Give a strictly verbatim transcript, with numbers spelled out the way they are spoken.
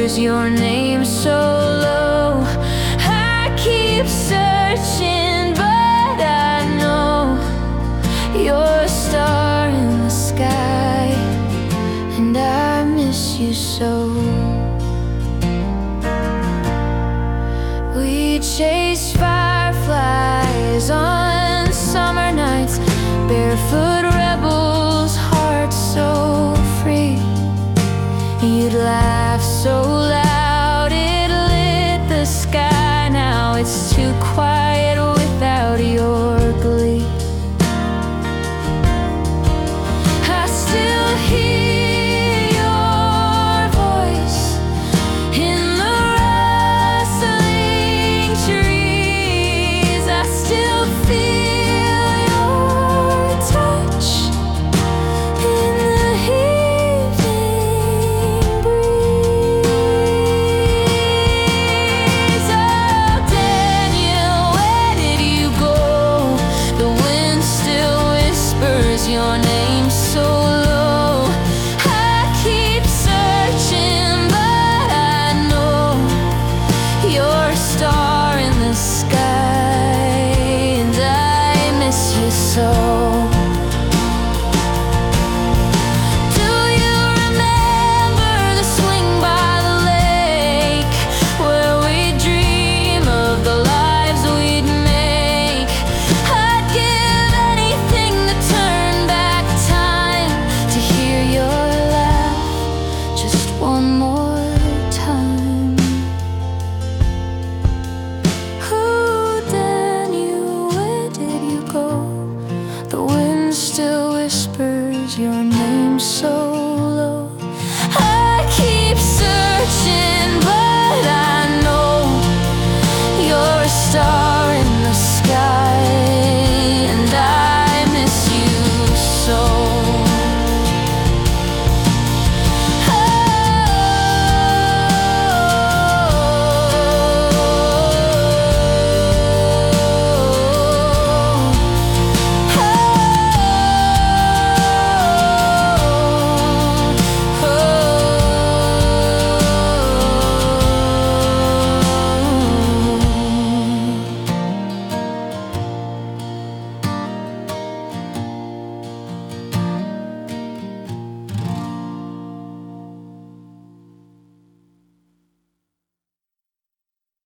whispers your name so low. I keep searching, but I know you're a star in the sky, and I miss you so. We chase fireflies on summer nights, barefoot rebels, hearts so free. You'd laugh so loud it lit the sky. Now it's too quiet without your glee. I still hear your voice in the rustling trees. I still feel your touch in the evening breeze. Oh, Daniel, where did you go? The wind still whispers your name so low. I keep searching, but I know you're a star in the sky, and I miss you so. Do you remember the swing by the lake, where we dream of the lives we'd make? I'd give anything to turn back time, to hear your laugh just one more time. Oh, Daniel, where did you go? The wind still whispers your